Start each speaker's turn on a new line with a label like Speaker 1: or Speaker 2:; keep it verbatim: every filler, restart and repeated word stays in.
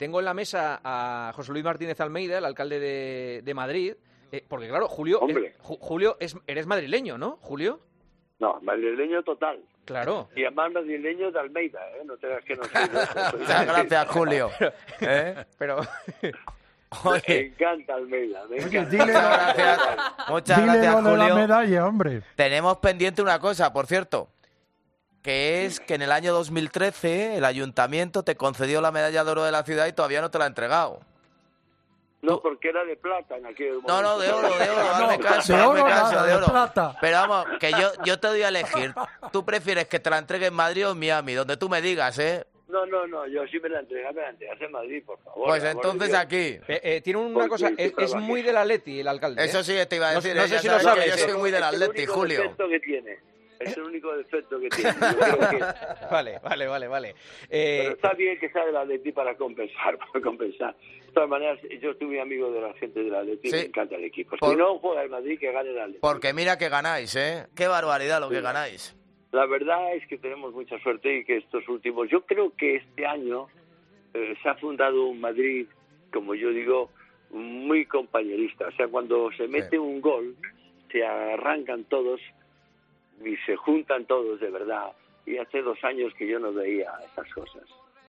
Speaker 1: tengo en la mesa a José Luis Martínez Almeida, el alcalde de, de Madrid, eh, porque claro, Julio, es, Ju, Julio es, eres madrileño, ¿no, Julio?
Speaker 2: No, madrileño total.
Speaker 1: Claro.
Speaker 2: Y además madrileño de Almeida, ¿eh? No te das que no soy de eso.
Speaker 3: Muchas gracias, Julio. ¿Eh?
Speaker 1: Pero...
Speaker 2: Oye. Me encanta Almeida. Me encanta.
Speaker 4: Oye, dile,
Speaker 3: Muchas gracias, muchas
Speaker 4: dile
Speaker 3: gracias,
Speaker 4: lo de la
Speaker 3: Julio.
Speaker 4: medalla, hombre.
Speaker 3: Tenemos pendiente una cosa, por cierto, que es que en el año dos mil trece el ayuntamiento te concedió la medalla de oro de la ciudad y todavía no te la ha entregado.
Speaker 2: No, porque era de plata en aquel momento.
Speaker 3: No, no, de oro, de oro,
Speaker 4: No,
Speaker 3: hazme caso,
Speaker 4: de
Speaker 3: hazme
Speaker 4: oro
Speaker 3: caso,
Speaker 4: nada,
Speaker 3: de
Speaker 4: de
Speaker 3: oro.
Speaker 4: plata.
Speaker 3: Pero vamos, que yo, yo te doy a elegir. ¿Tú prefieres que te la entregue en Madrid o en Miami? Donde tú me digas, ¿eh?
Speaker 2: No, no, no, yo sí me la entregué, me la entregué en Madrid, por favor.
Speaker 3: Pues
Speaker 2: amor
Speaker 3: entonces
Speaker 2: de Dios.
Speaker 3: aquí.
Speaker 1: Eh, eh, tiene una
Speaker 2: Porque
Speaker 1: cosa,
Speaker 2: sí
Speaker 1: es, es
Speaker 2: trabajé.
Speaker 1: muy del Atleti el alcalde. ¿eh?
Speaker 3: Eso sí te iba a
Speaker 1: No-
Speaker 3: decir.
Speaker 1: no
Speaker 3: eh,
Speaker 1: sé
Speaker 3: ya
Speaker 1: si lo
Speaker 3: sabes que
Speaker 1: sabes,
Speaker 3: yo
Speaker 1: ¿eh?
Speaker 3: soy muy del
Speaker 2: Es el
Speaker 3: Atleti,
Speaker 2: único
Speaker 3: Julio.
Speaker 2: defecto que tiene. Es el único defecto que tiene. Yo creo que-
Speaker 1: Vale, vale, vale, vale. Eh,
Speaker 2: Pero está bien que sea del Atleti para compensar, para compensar. De todas maneras, yo estoy muy amigo de la gente del Atleti,
Speaker 3: Sí.
Speaker 2: me encanta el equipo.
Speaker 3: Por-
Speaker 2: Si no juega el Madrid, que gane el Atleti.
Speaker 3: Porque mira que ganáis, ¿eh? Qué barbaridad lo que
Speaker 2: Sí.
Speaker 3: ganáis.
Speaker 2: La verdad es que tenemos mucha suerte y que estos últimos... Yo creo que este año eh, se ha fundado un Madrid, como yo digo, muy compañerista. O sea, cuando se mete
Speaker 3: Sí.
Speaker 2: un gol, se arrancan todos y se juntan todos de verdad. Y hace dos años que yo no veía esas cosas.